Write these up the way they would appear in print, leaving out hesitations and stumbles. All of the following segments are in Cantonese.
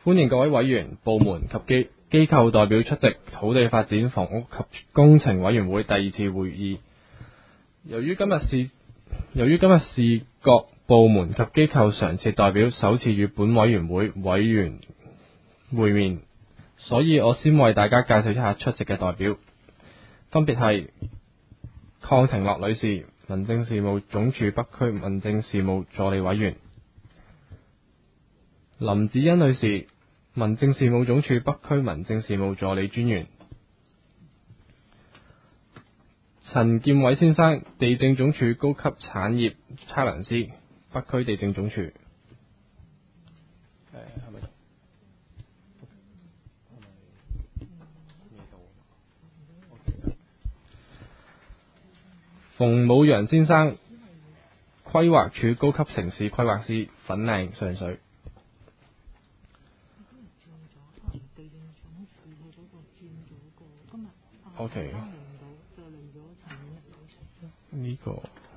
歡迎各位委員、部門及機構代表出席土地發展、房屋及工程委員會第二次會議。由於今日是各部門及機構常設代表首次與本委員會委員會面，所以我先為大家介紹一下出席嘅代表，分別係鄺庭樂女士，民政事務總署北區民政事務助理委員；林子欣女士，民政事務總署北區民政事務助理專員；陳劍偉先生，地政總署高級產業測量師，北區地政總署。馮武陽先生，規劃署高級城市規劃師，粉嶺上水。OK， 呢個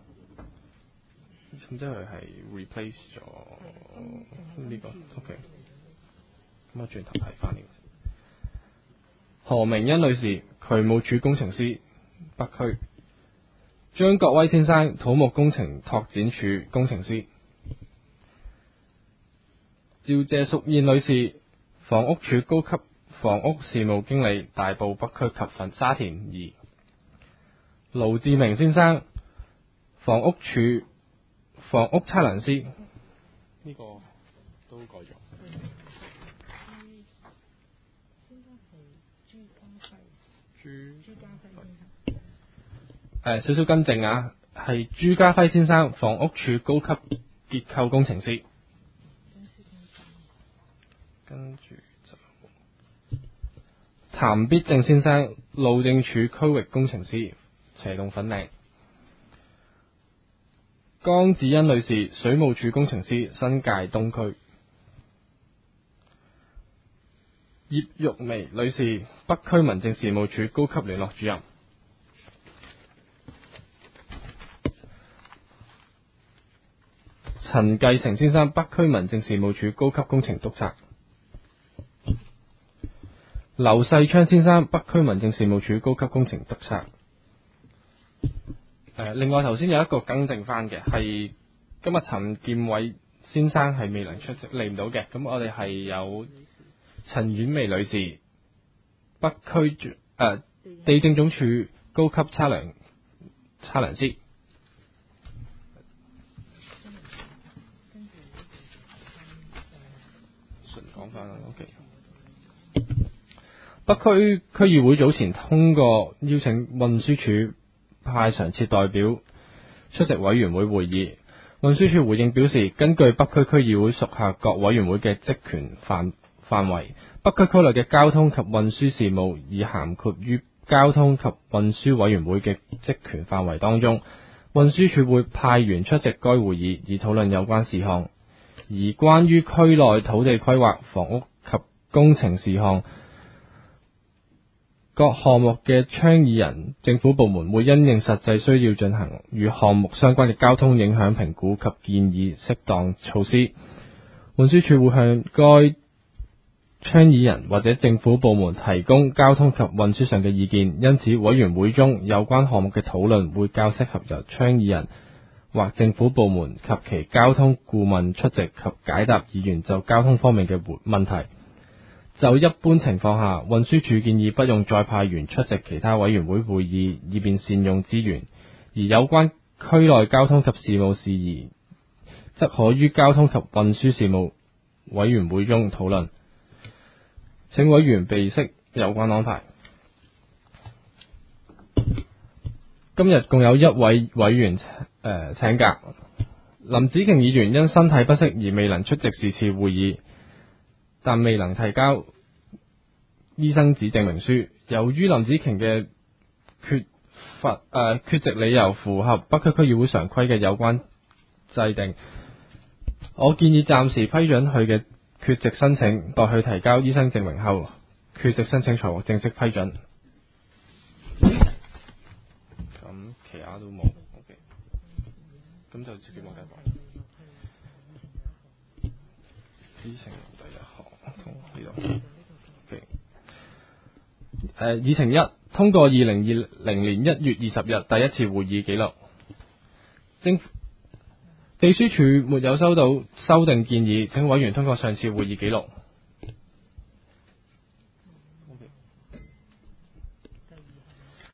咁即係佢係 replace 咗呢個 OK， 咁我轉頭睇翻呢個。何明欣女士，渠務署工程師，北區。張國威先生，土木工程拓展署工程師；趙謝淑燕女士，房屋署高級房屋事務經理，大埔北區及沙田2；盧志明先生，房屋署房屋測量師，呢個都改咗。少少更正啊，係朱家輝先生，房屋署高級結構工程師。跟住就譚必正先生，路政署區域工程師，斜洞粉嶺。江子欣女士，水務署工程師，新界東區。葉玉薇女士，北區民政事務處高級聯絡主任。陳繼成先生，北區民政事務處高級工程督察。劉世昌先生，北區民政事務處高級工程督察。另外頭先有一個更正翻嘅，係今日陳劍偉先生係未能出席嚟唔到嘅，咁我哋係有陳婉薇女士，北區地政總署高級測量師。講翻啦 ，OK。北區區議會早前通過邀請運輸署派常設代表出席委員會會議。運輸署回應表示，根據北區區議會屬下各委員會嘅職權範圍，北區區內嘅交通及運輸事務已涵括於交通及運輸委員會嘅職權範圍當中。運輸署會派員出席該會議，以討論有關事項。而關於區內土地規劃、房屋及工程事項各項目嘅倡議人，政府部門會因應實際需要進行與項目相關嘅交通影響評估及建議適當措施。運輸署會向該倡議人或者政府部門提供交通及運輸上嘅意見，因此委員會中有關項目嘅討論會較適合由倡議人或政府部門及其交通顧問出席及解答議員就交通方面嘅問題。就一般情況下，運輸署建議不用再派員出席其他委員會會議，以便善用資源。而有關區內交通及事務事宜，則可於交通及運輸事務委員會中討論。請委員備悉有關安排。今日共有一位委員請假，林子瓊議員因身體不適而未能出席是次會議，但未能提交醫生紙證明書。由於林子瓊嘅缺席理由符合北區區議會常規嘅有關制定，我建議暫時批准佢嘅缺席申請，待佢提交醫生證明後，缺席申請才獲正式批准。咁其他都冇 ，OK， 咁就直接冇計講。知情第一項。 同呢度。議程一，通過2020年1月20日第一次會議記錄。秘書處沒有收到修訂建議，請委員通過上次會議記錄。